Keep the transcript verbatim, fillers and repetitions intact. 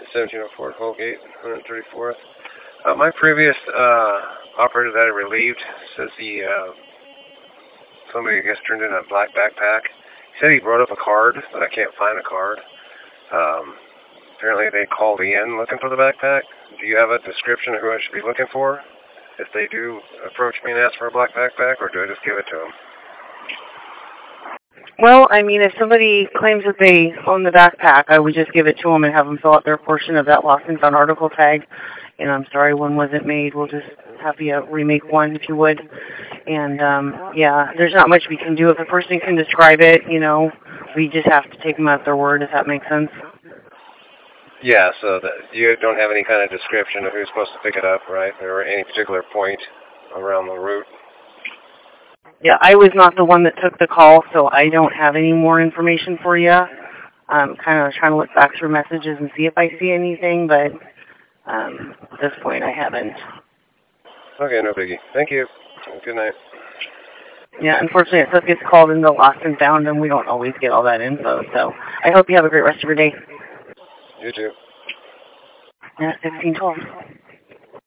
seventeen oh four Colgate, one thirty-fourth. Uh, my previous uh, operator that I relieved says he, uh, somebody I guess turned in a black backpack. He said he wrote up a card, but I can't find a card. Um, apparently they called in looking for the backpack. Do you have a description of who I should be looking for if they do approach me and ask for a black backpack, or do I just give it to them? Well, I mean, if somebody claims that they own the backpack, I would just give it to them and have them fill out their portion of that lost and found article tag. And I'm sorry one wasn't made. We'll just have you remake one if you would. And, um, yeah, there's not much we can do. If a person can describe it, you know, we just have to take them at their word, if that makes sense. Yeah, so that you don't have any kind of description of who's supposed to pick it up, right? Or any particular point around the route? Yeah, I was not the one that took the call, so I don't have any more information for you. I'm kind of trying to look back through messages and see if I see anything, but um, at this point I haven't. Okay, no biggie. Thank you. Good night. Yeah, unfortunately, if stuff gets called into lost and found, and we don't always get all that info, so I hope you have a great rest of your day. You too. Yeah, sixteen twelve.